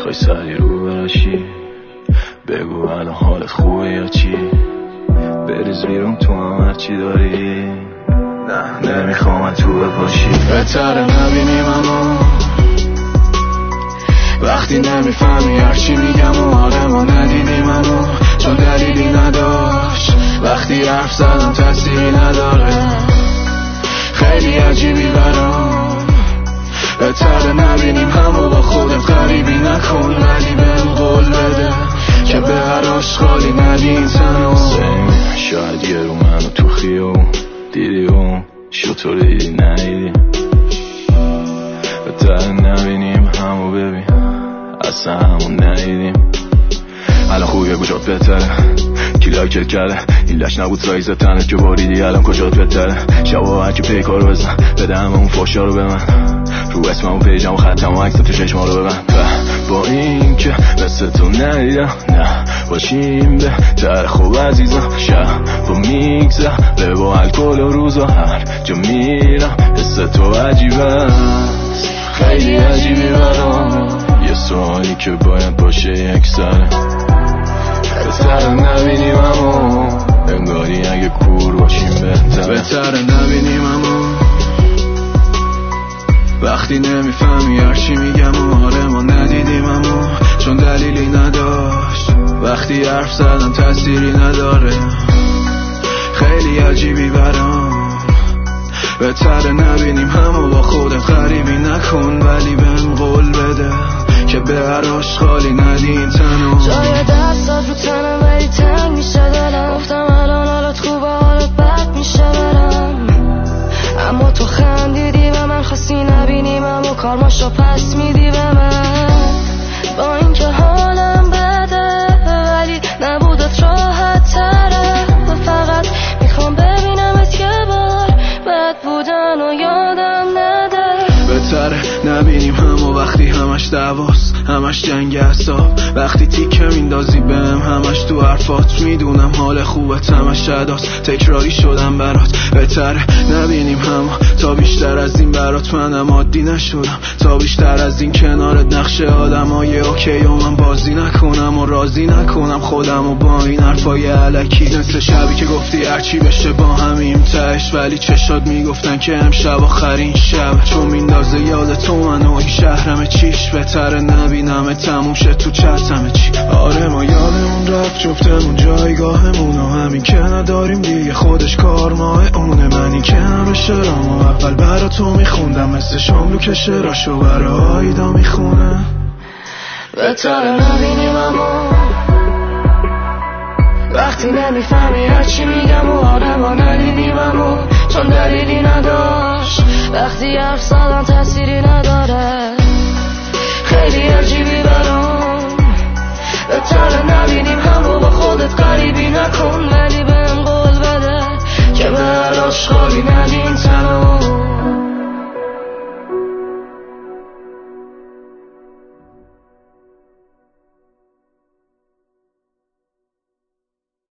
میخوای سری رو برشی بگو الان حالت خوبه یا چی بریز بیرون تو هم هرچی داری نه نمیخوام تو بپاشی بهتره نبینیم اما وقتی نمیفهمی هرچی میگم و حال ما ندیدیم اما چون دلیلی نداشت وقتی حرف زدم تأثیری نداره خیلی عجیبی برام بهتره نبینیم همو با خودت غریبی نکن ولی بهم قول بده که به هر آشغالی ندی این تنو شاید یه رو منو تو خیابون دیدی اون شطور دیدی ندیدی بهتره نبینیم همو ببین اصلا همون ندیدیم الان خوبیه گوشات بهتره کی لایکت کرده این لش نبود سایز تنت که باریدی الان کجات بهتره شبا هرکی پیکارو بزن بده همه اون فاشا رو به من رو اسمم و پیجم و ختم و عکس تو چشما رو ببن با این که مثل تو ندیدم نه باشیم بهتر خوب عزیزم شب با میگذر به با الکل و روزا هر جا میرم حس تو عجیبه خیلی عجیبی برام یه سوالی که باید باشه یک سره بهتره نبینیم اما انگاری اگه کور باشیم بهتره نبینیم اما وقتی نمیفهمی هرچی میگم و آره ما ندیدیم اما چون دلیلی نداشت وقتی حرف زدم تأثیری نداره خیلی عجیبی برام بهتره نبینیم همو با خودت غریبی نکن ولی بهم قول بده که به هر آشغالی ندی این تنو جای دستات رو تنم ولی تنگ میشه دلم گفتم الان حالت خوبه حالت بد میشه برم اما تو خندیدی و من خواستی نبینیم اما کارماشو پس میدی به من با اینکه حالم بده ولی نبودت راحت تره فقط میخوام ببینمت یه بار بد بودن و یادم نده بهتره نبینیم همو وقتی همش دعواست همش جنگ حساب وقتی تیکه میندازی بهم همش تو حرفات میدونم حال خوبت همش اداست تکراری شدم برات بهتره نبینیم همو تا بیشتر از این برات منم عادی نشدم تا بیشتر از این کنارت نقشه آدمای اوکی و من بازی نکنم و راضی نکنم خودم و با این حرفای علکی مثل شبی که گفتی هرچی بشه با همیم تهش ولی چشات میگفتن که امشب آخرین شب چون میندازه یاد تو منو این شهرم چیش بهتره نبینم تموم شه تو چتمه چی آره ما یادمون رفت جفتمون جایگاهمون و همین که نداریم دیگه خودش کار ماه اونه من این کنار شرام و اول برا تو میخوندم مثل شاملو که شراشو برا آیدا میخونه بهتره نبینیم اما وقتی نمیفهمی هرچی میگم و آره ما ندیدیم اما چون دلیلی نداشت وقتی حرف زدن تأثیری نداره خیلی عجیبی برام بهتره نبینیم همو با خودت غریبی نکن ولی بهم قول بده که به هر آشغالی ندی این تنو